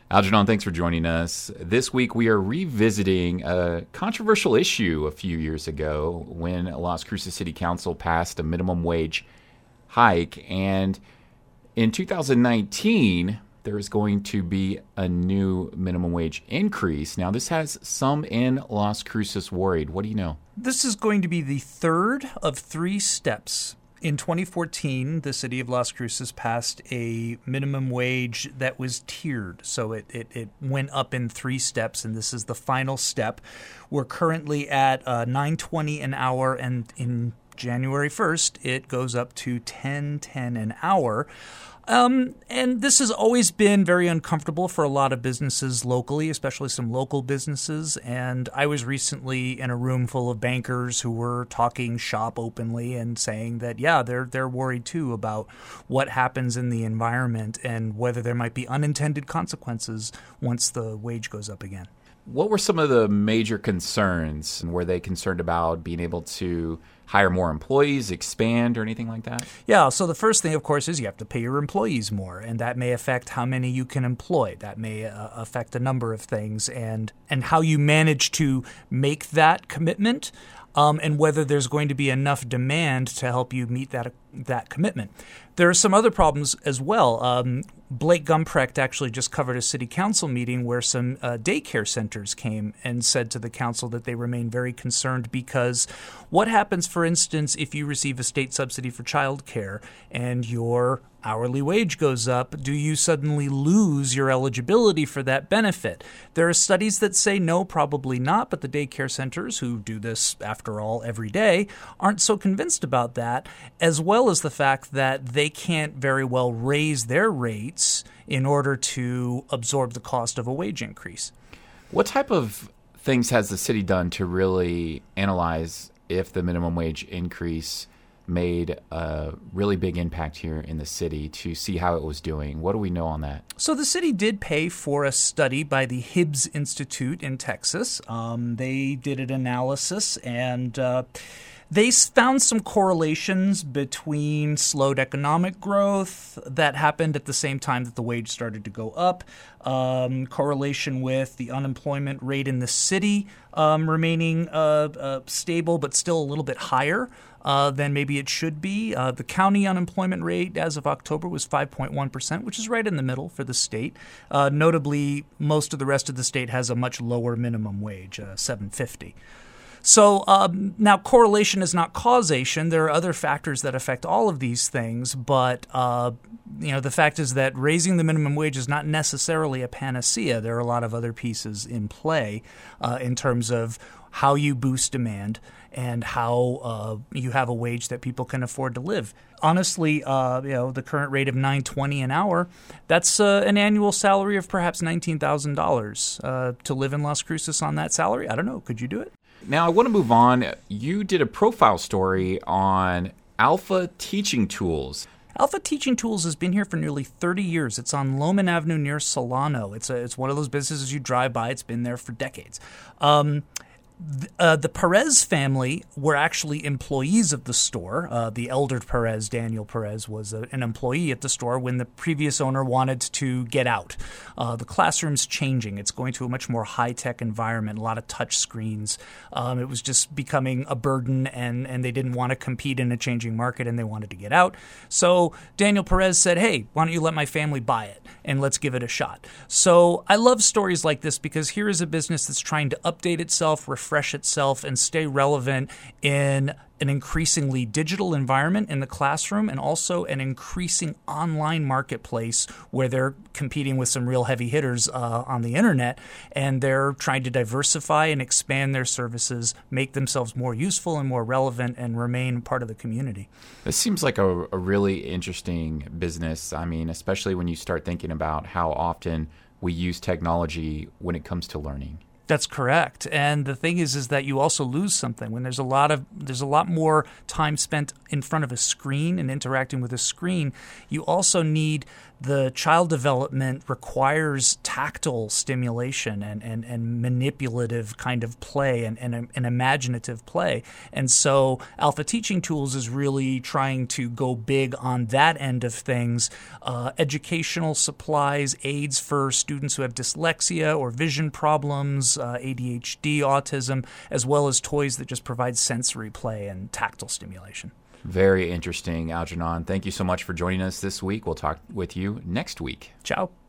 Algernon, thanks for joining us. This week we are revisiting a controversial issue a few years ago when Las Cruces City Council passed a minimum wage hike. And in 2019, there is going to be a new minimum wage increase. Now, this has some in Las Cruces worried. What do you know? This is going to be the third of three steps. In 2014, the city of Las Cruces passed a minimum wage that was tiered. So it went up in three steps, and this is the final step. We're currently at $9.20 an hour, and in January 1st, it goes up to $10.10 an hour. And this has always been very uncomfortable for a lot of businesses locally, especially some local businesses. And I was recently in a room full of bankers who were talking shop openly and saying that, yeah, they're worried too about what happens in the environment and whether there might be unintended consequences once the wage goes up again. What were some of the major concerns? Were they concerned about being able to hire more employees, expand, or anything like that? Yeah, so the first thing, of course, is you have to pay your employees more, and that may affect how many you can employ. That may affect a number of things, and how you manage to make that commitment, and whether there's going to be enough demand to help you meet that commitment. There are some other problems as well. Blake Gumprecht actually just covered a city council meeting where some daycare centers came and said to the council that they remain very concerned because what happens, for instance, if you receive a state subsidy for childcare and your hourly wage goes up, do you suddenly lose your eligibility for that benefit? There are studies that say no, probably not, but the daycare centers, who do this, after all, every day, aren't so convinced about that, as well as the fact that they can't very well raise their rates in order to absorb the cost of a wage increase. What type of things has the city done to really analyze if the minimum wage increase made a really big impact here in the city to see how it was doing? What do we know on that? So the city did pay for a study by the Hibbs Institute in Texas. They did an analysis, and they found some correlations between slowed economic growth that happened at the same time that the wage started to go up, correlation with the unemployment rate in the city remaining stable but still a little bit higher than maybe it should be. The county unemployment rate as of October was 5.1%, which is right in the middle for the state. Notably, most of the rest of the state has a much lower minimum wage, $7.50. So now correlation is not causation. There are other factors that affect all of these things, but the fact is that raising the minimum wage is not necessarily a panacea. There are a lot of other pieces in play in terms of how you boost demand and how you have a wage that people can afford to live. Honestly, the current rate of $9.20 an hour, that's an annual salary of perhaps $19,000. To live in Las Cruces on that salary, I don't know. Could you do it? Now, I want to move on. You did a profile story on Alpha Teaching Tools. Alpha Teaching Tools has been here for nearly 30 years. It's on Loman Avenue near Solano. It's one of those businesses you drive by. It's been there for decades. The Perez family were actually employees of the store. The elder Perez, Daniel Perez, was an employee at the store when the previous owner wanted to get out. The classroom's changing. It's going to a much more high-tech environment, a lot of touch screens. It was just becoming a burden, and they didn't want to compete in a changing market, and they wanted to get out. So Daniel Perez said, hey, why don't you let my family buy it, and let's give it a shot. So I love stories like this because here is a business that's trying to update itself, refresh itself, and stay relevant in an increasingly digital environment in the classroom and also an increasing online marketplace where they're competing with some real heavy hitters on the internet, and they're trying to diversify and expand their services, make themselves more useful and more relevant, and remain part of the community. This seems like a really interesting business. I mean, especially when you start thinking about how often we use technology when it comes to learning. That's correct. And the thing is that you also lose something when there's a lot more time spent in front of a screen and interacting with a screen. You also need the child development requires tactile stimulation and manipulative kind of play and imaginative play. And so Alpha Teaching Tools is really trying to go big on that end of things. Educational supplies, aids for students who have dyslexia or vision problems, ADHD, autism, as well as toys that just provide sensory play and tactile stimulation. Very interesting, Algernon. Thank you so much for joining us this week. We'll talk with you next week. Ciao.